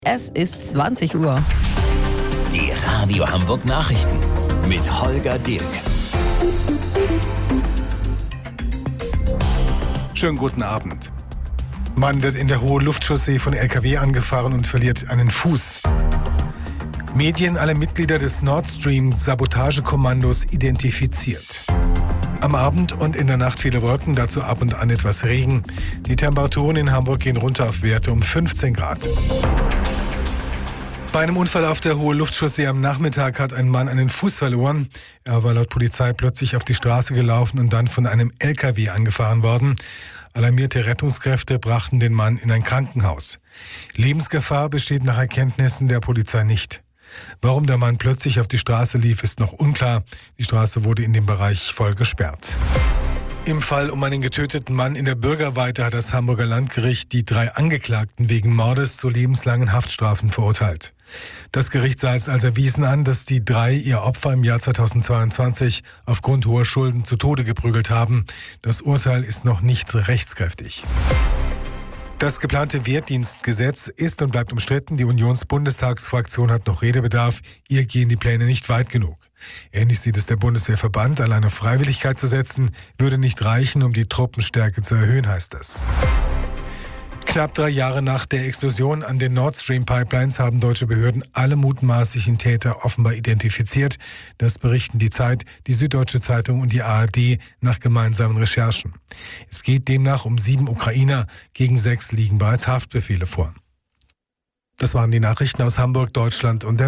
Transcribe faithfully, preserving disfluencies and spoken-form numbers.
Es ist zwanzig Uhr. Die Radio Hamburg Nachrichten mit Holger Dilk. Schönen guten Abend. Mann wird in der Hohe Luftchaussee von L K W angefahren und verliert einen Fuß. Medien alle Mitglieder des Nord Stream Sabotagekommandos identifiziert. Am Abend und in der Nacht viele Wolken, dazu ab und an etwas Regen. Die Temperaturen in Hamburg gehen runter auf Werte um fünfzehn Grad. Bei einem Unfall auf der Hohe Luftchaussee am Nachmittag hat ein Mann einen Fuß verloren. Er war laut Polizei plötzlich auf die Straße gelaufen und dann von einem L K W angefahren worden. Alarmierte Rettungskräfte brachten den Mann in ein Krankenhaus. Lebensgefahr besteht nach Erkenntnissen der Polizei nicht. Warum der Mann plötzlich auf die Straße lief, ist noch unklar. Die Straße wurde in dem Bereich voll gesperrt. Im Fall um einen getöteten Mann in der Bürgerweite hat das Hamburger Landgericht die drei Angeklagten wegen Mordes zu lebenslangen Haftstrafen verurteilt. Das Gericht sah es als erwiesen an, dass die drei ihr Opfer im Jahr zweitausendzweiundzwanzig aufgrund hoher Schulden zu Tode geprügelt haben. Das Urteil ist noch nicht rechtskräftig. Das geplante Wehrdienstgesetz ist und bleibt umstritten. Die Unionsbundestagsfraktion hat noch Redebedarf. Ihr gehen die Pläne nicht weit genug. Ähnlich sieht es der Bundeswehrverband. Allein auf Freiwilligkeit zu setzen, würde nicht reichen, um die Truppenstärke zu erhöhen, heißt es. Knapp drei Jahre nach der Explosion an den Nord Stream Pipelines haben deutsche Behörden alle mutmaßlichen Täter offenbar identifiziert. Das berichten die Zeit, die Süddeutsche Zeitung und die A R D nach gemeinsamen Recherchen. Es geht demnach um sieben Ukrainer, gegen sechs liegen bereits Haftbefehle vor. Das waren die Nachrichten aus Hamburg, Deutschland und der Welt.